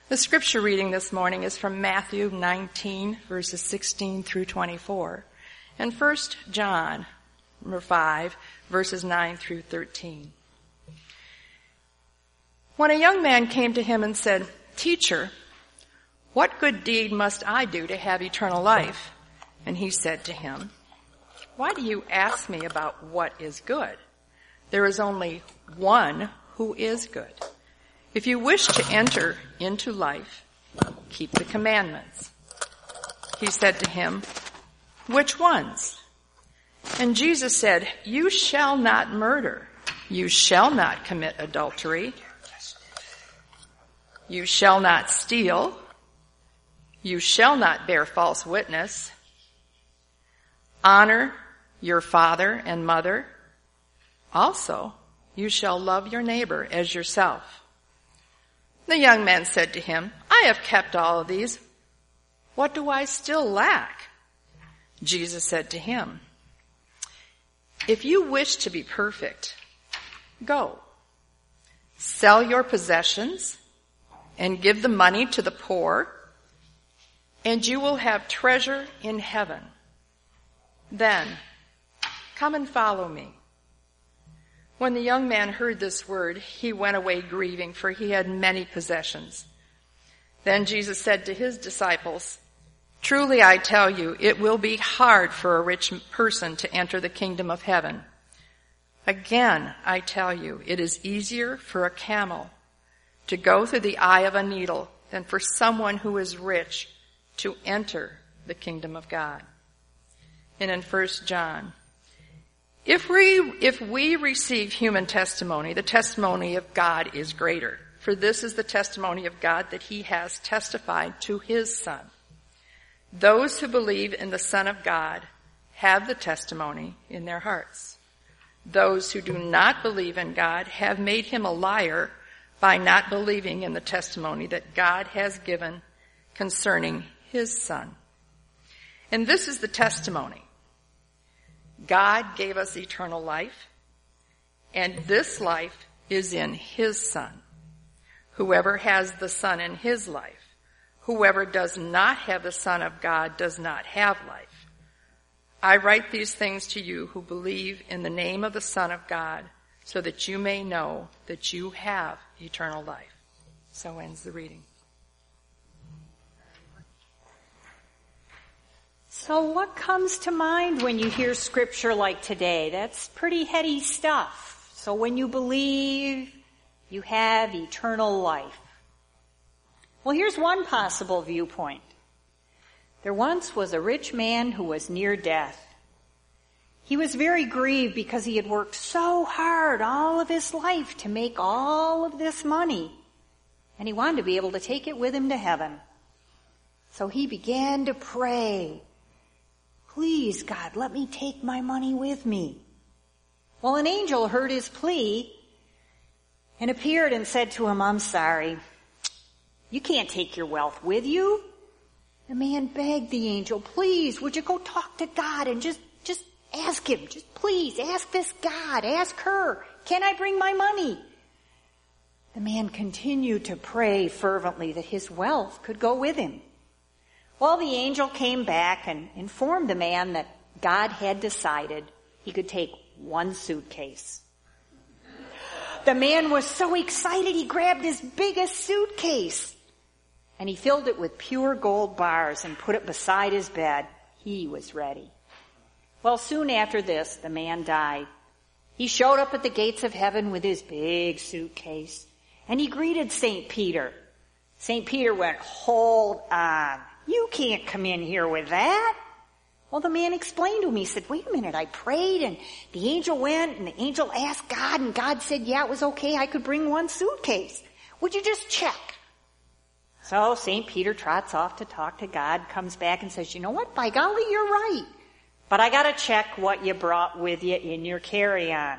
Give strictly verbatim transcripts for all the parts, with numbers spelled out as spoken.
The scripture reading this morning is from Matthew nineteen, verses sixteen through twenty-four, and First John, number five, verses nine through thirteen. When a young man came to him and said, "Teacher, what good deed must I do to have eternal life?" And he said to him, "Why do you ask me about what is good? There is only one who is good. If you wish to enter into life, keep the commandments." He said to him, "Which ones?" And Jesus said, "You shall not murder. You shall not commit adultery. You shall not steal. You shall not bear false witness. Honor your father and mother. Also, you shall love your neighbor as yourself." The young man said to him, "I have kept all of these. What do I still lack?" Jesus said to him, "If you wish to be perfect, go, sell your possessions and give the money to the poor, and you will have treasure in heaven. Then come and follow me." When the young man heard this word, he went away grieving, for he had many possessions. Then Jesus said to his disciples, "Truly I tell you, it will be hard for a rich person to enter the kingdom of heaven. Again, I tell you, it is easier for a camel to go through the eye of a needle than for someone who is rich to enter the kingdom of God." And in First John, If we, if we receive human testimony, the testimony of God is greater. For this is the testimony of God, that he has testified to his Son. Those who believe in the Son of God have the testimony in their hearts. Those who do not believe in God have made him a liar by not believing in the testimony that God has given concerning his Son. And this is the testimony. God gave us eternal life, and this life is in his Son. Whoever has the Son in his life, whoever does not have the Son of God does not have life. I write these things to you who believe in the name of the Son of God, so that you may know that you have eternal life. So ends the reading. So what comes to mind when you hear scripture like today? That's pretty heady stuff. So when you believe, you have eternal life. Well, here's one possible viewpoint. There once was a rich man who was near death. He was very grieved because he had worked so hard all of his life to make all of this money, and he wanted to be able to take it with him to heaven. So he began to pray, "Please, God, let me take my money with me." Well, an angel heard his plea and appeared and said to him, "I'm sorry. You can't take your wealth with you." The man begged the angel, "Please, would you go talk to God and just, just ask him. Just please, ask this God, ask her. Can I bring my money?" The man continued to pray fervently that his wealth could go with him. Well, the angel came back and informed the man that God had decided he could take one suitcase. The man was so excited he grabbed his biggest suitcase and he filled it with pure gold bars and put it beside his bed. He was ready. Well, soon after this, the man died. He showed up at the gates of heaven with his big suitcase and he greeted Saint Peter. Saint Peter went, "Hold on. You can't come in here with that." Well, the man explained to him. He said, "Wait a minute, I prayed and the angel went and the angel asked God and God said, yeah, it was okay. I could bring one suitcase. Would you just check?" So Saint Peter trots off to talk to God, comes back and says, "You know what? By golly, you're right. But I gotta check what you brought with you in your carry-on."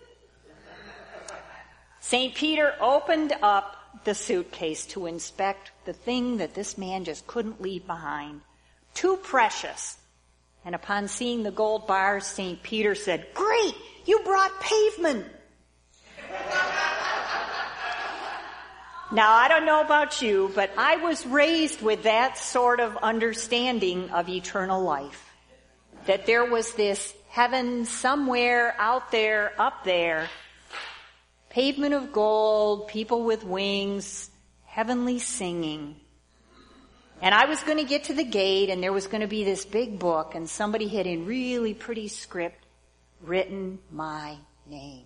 Saint Peter opened up the suitcase to inspect the thing that this man just couldn't leave behind. Too precious. And upon seeing the gold bars, Saint Peter said, "Great, you brought pavement." Now, I don't know about you, but I was raised with that sort of understanding of eternal life. That there was this heaven somewhere out there, up there, pavement of gold, people with wings, heavenly singing. And I was going to get to the gate, and there was going to be this big book, and somebody had in really pretty script written my name.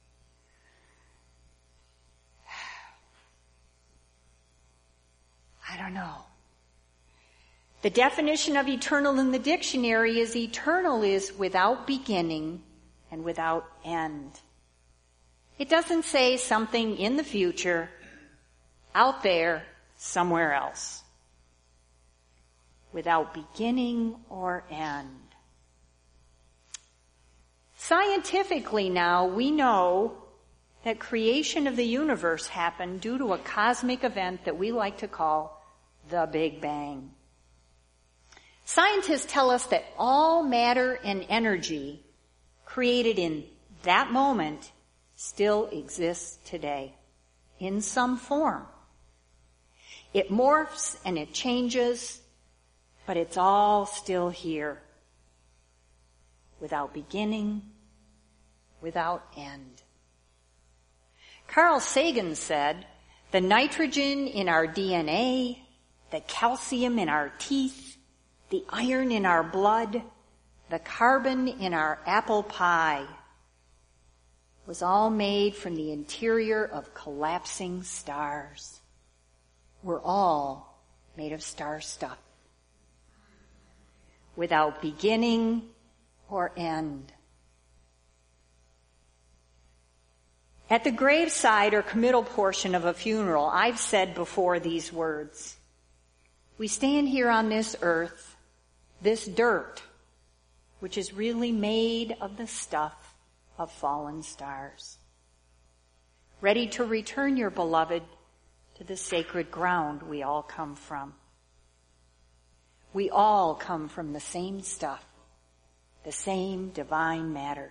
I don't know. The definition of eternal in the dictionary is eternal is without beginning and without end. It doesn't say something in the future, out there, somewhere else. Without beginning or end. Scientifically now, we know that creation of the universe happened due to a cosmic event that we like to call the Big Bang. Scientists tell us that all matter and energy created in that moment still exists today in some form. It morphs and it changes, but it's all still here, without beginning, without end. Carl Sagan said, the nitrogen in our D N A, the calcium in our teeth, the iron in our blood, the carbon in our apple pie was all made from the interior of collapsing stars. We're all made of star stuff, without beginning or end. At the graveside or committal portion of a funeral, I've said before these words, we stand here on this earth, this dirt, which is really made of the stuff of fallen stars, ready to return your beloved to the sacred ground we all come from. We all come from the same stuff, the same divine matter,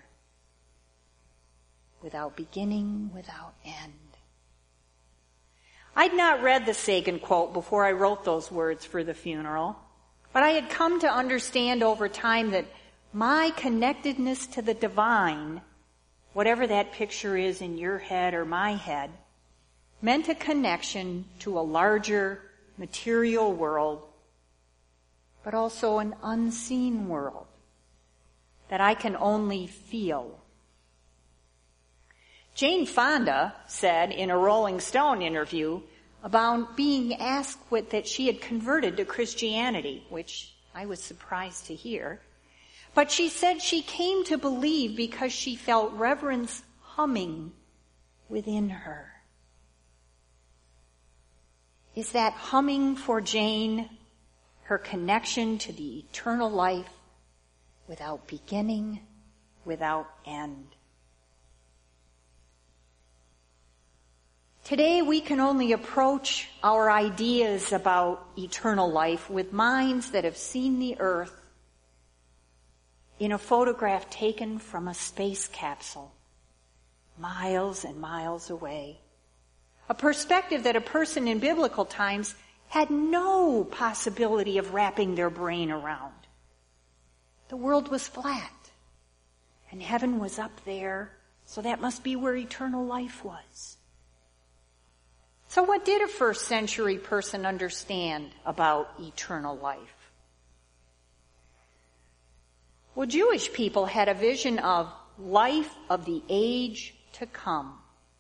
without beginning, without end. I'd not read the Sagan quote before I wrote those words for the funeral, but I had come to understand over time that my connectedness to the divine, whatever that picture is in your head or my head, meant a connection to a larger material world, but also an unseen world that I can only feel. Jane Fonda said in a Rolling Stone interview about being asked what, that she had converted to Christianity, which I was surprised to hear. But she said she came to believe because she felt reverence humming within her. Is that humming for Jane her connection to the eternal life without beginning, without end? Today we can only approach our ideas about eternal life with minds that have seen the earth in a photograph taken from a space capsule, miles and miles away. A perspective that a person in biblical times had no possibility of wrapping their brain around. The world was flat, and heaven was up there, so that must be where eternal life was. So what did a first century person understand about eternal life? Well, Jewish people had a vision of life of the age to come.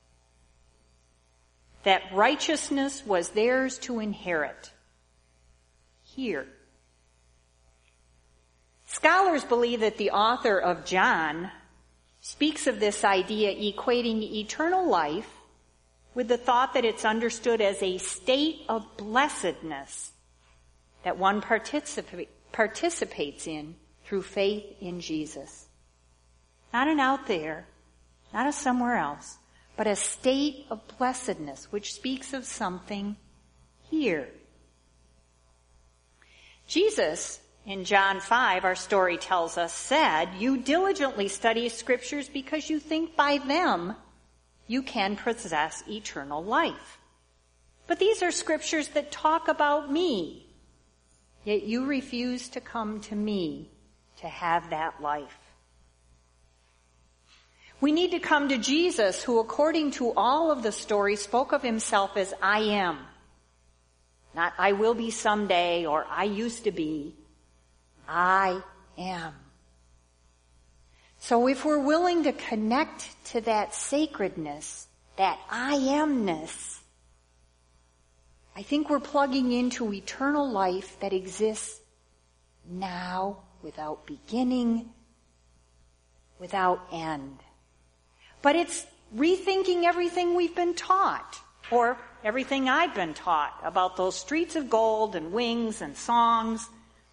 That righteousness was theirs to inherit here. Scholars believe that the author of John speaks of this idea equating eternal life with the thought that it's understood as a state of blessedness that one participa- participates in through faith in Jesus. Not an out there, not a somewhere else, but a state of blessedness which speaks of something here. Jesus, in John five, our story tells us, said, "You diligently study scriptures because you think by them you can possess eternal life." But these are scriptures that talk about me. Yet you refuse to come to me to have that life. We need to come to Jesus, who according to all of the stories spoke of himself as I am. Not I will be someday or I used to be. I am. So if we're willing to connect to that sacredness, that I amness, I think we're plugging into eternal life that exists now, without beginning, without end. But it's rethinking everything we've been taught, or everything I've been taught about those streets of gold and wings and songs.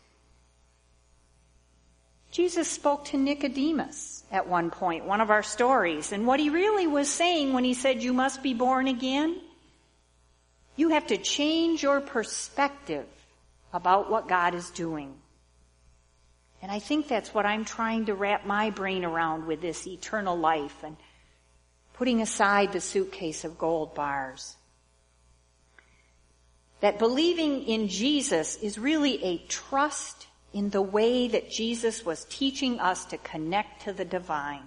Jesus spoke to Nicodemus at one point, one of our stories, and what he really was saying when he said, you must be born again, you have to change your perspective about what God is doing. And I think that's what I'm trying to wrap my brain around with this eternal life and putting aside the suitcase of gold bars. That believing in Jesus is really a trust in the way that Jesus was teaching us to connect to the divine.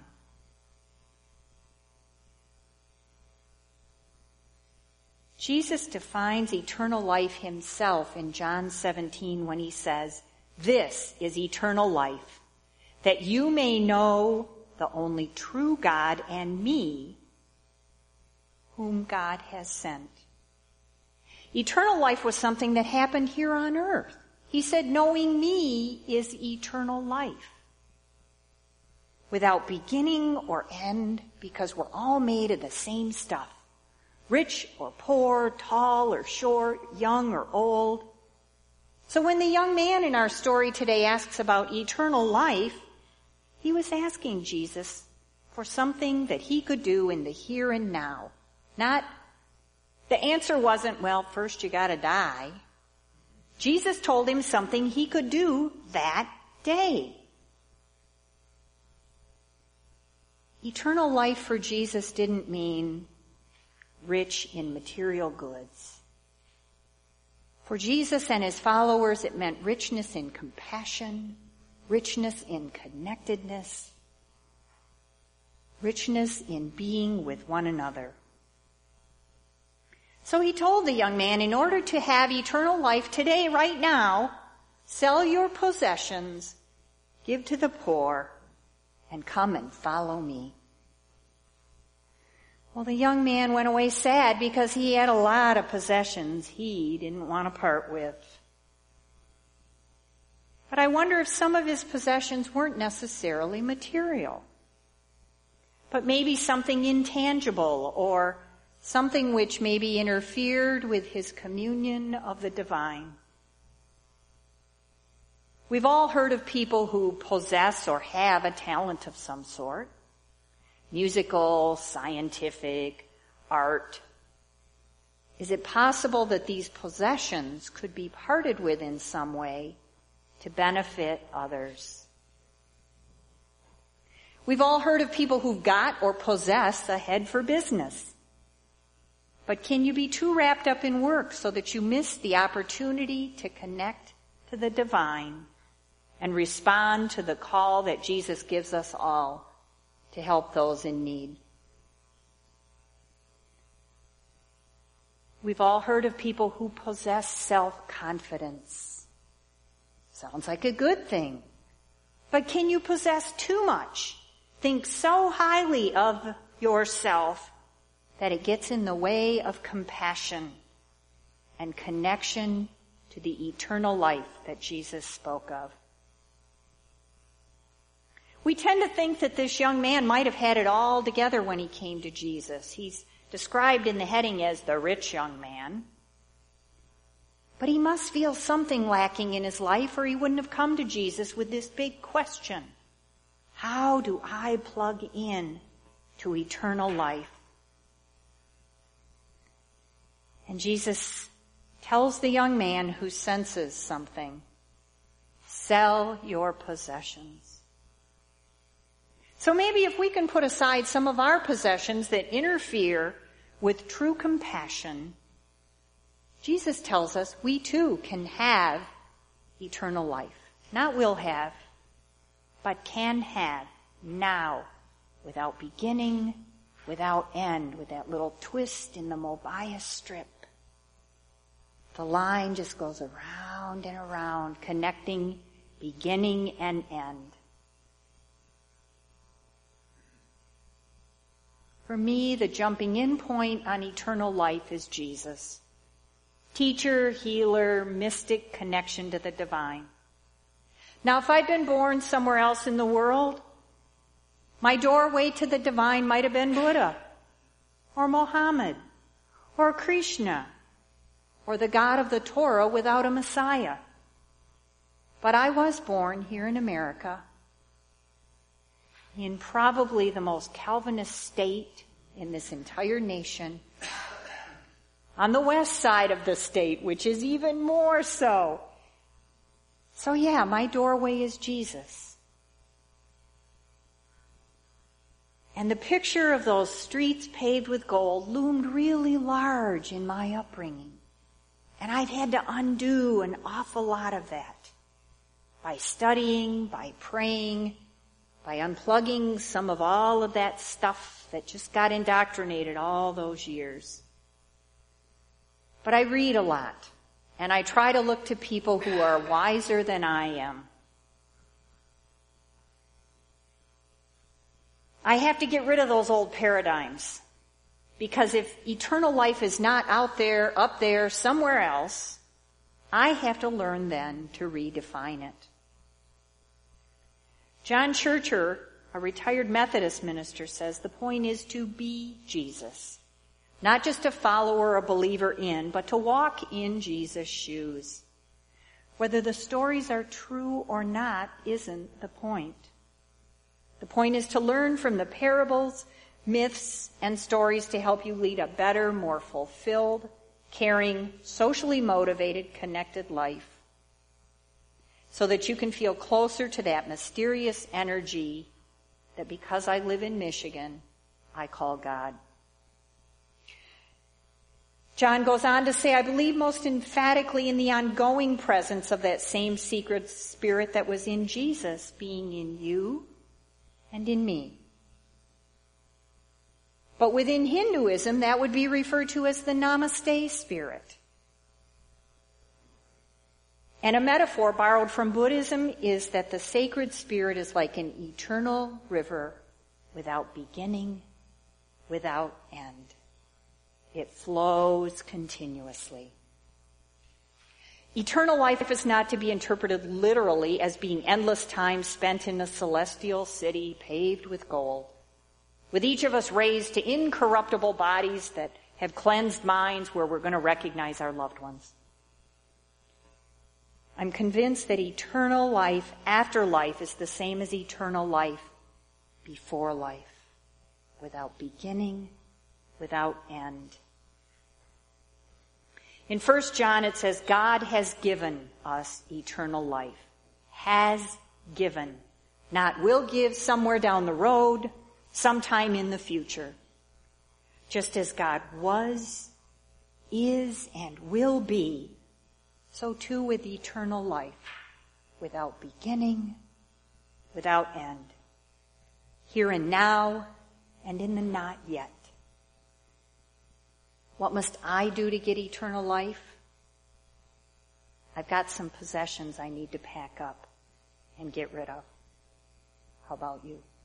Jesus defines eternal life himself in John seventeen when he says, this is eternal life, that you may know the only true God and me, whom God has sent. Eternal life was something that happened here on earth. He said, knowing me is eternal life. Without beginning or end, because we're all made of the same stuff. Rich or poor, tall or short, young or old. So when the young man in our story today asks about eternal life, he was asking Jesus for something that he could do in the here and now. Not, the answer wasn't, well, first you gotta die. Jesus told him something he could do that day. Eternal life for Jesus didn't mean rich in material goods. For Jesus and his followers, it meant richness in compassion, richness in connectedness, richness in being with one another. So he told the young man, in order to have eternal life today, right now, sell your possessions, give to the poor, and come and follow me. Well, the young man went away sad because he had a lot of possessions he didn't want to part with. But I wonder if some of his possessions weren't necessarily material, but maybe something intangible or something which maybe interfered with his communion of the divine. We've all heard of people who possess or have a talent of some sort. Musical, scientific, art. Is it possible that these possessions could be parted with in some way to benefit others? We've all heard of people who've got or possess a head for business. But can you be too wrapped up in work so that you miss the opportunity to connect to the divine and respond to the call that Jesus gives us all to help those in need? We've all heard of people who possess self-confidence. Sounds like a good thing. But can you possess too much? Think so highly of yourself that it gets in the way of compassion and connection to the eternal life that Jesus spoke of. We tend to think that this young man might have had it all together when he came to Jesus. He's described in the heading as the rich young man. But he must feel something lacking in his life or he wouldn't have come to Jesus with this big question. How do I plug in to eternal life? And Jesus tells the young man who senses something, sell your possessions. So maybe if we can put aside some of our possessions that interfere with true compassion, Jesus tells us we too can have eternal life. Not will have, but can have now, without beginning, without end, with that little twist in the Mobius strip. The line just goes around and around, connecting beginning and end. For me, the jumping in point on eternal life is Jesus. Teacher, healer, mystic connection to the divine. Now, if I'd been born somewhere else in the world, my doorway to the divine might have been Buddha, or Mohammed, or Krishna, or the God of the Torah without a Messiah. But I was born here in America, in probably the most Calvinist state in this entire nation, on the west side of the state, which is even more so. So yeah, my doorway is Jesus. And the picture of those streets paved with gold loomed really large in my upbringing. And I've had to undo an awful lot of that by studying, by praying, by unplugging some of all of that stuff that just got indoctrinated all those years. But I read a lot, and I try to look to people who are wiser than I am. I have to get rid of those old paradigms, because if eternal life is not out there, up there, somewhere else, I have to learn then to redefine it. John Churcher, a retired Methodist minister, says the point is to be Jesus. Not just a follower or a believer in, but to walk in Jesus' shoes. Whether the stories are true or not isn't the point. The point is to learn from the parables, myths, and stories to help you lead a better, more fulfilled, caring, socially motivated, connected life. So that you can feel closer to that mysterious energy that, because I live in Michigan, I call God. John goes on to say, I believe most emphatically in the ongoing presence of that same secret spirit that was in Jesus, being in you and in me. But within Hinduism, that would be referred to as the Namaste spirit. And a metaphor borrowed from Buddhism is that the sacred spirit is like an eternal river without beginning, without end. It flows continuously. Eternal life is not to be interpreted literally as being endless time spent in a celestial city paved with gold, with each of us raised to incorruptible bodies that have cleansed minds where we're going to recognize our loved ones. I'm convinced that eternal life after life is the same as eternal life before life, without beginning, without end. In First John it says, God has given us eternal life. Has given. Not will give somewhere down the road, sometime in the future. Just as God was, is, and will be, so too with eternal life, without beginning, without end. Here and now, and in the not yet. What must I do to get eternal life? I've got some possessions I need to pack up and get rid of. How about you?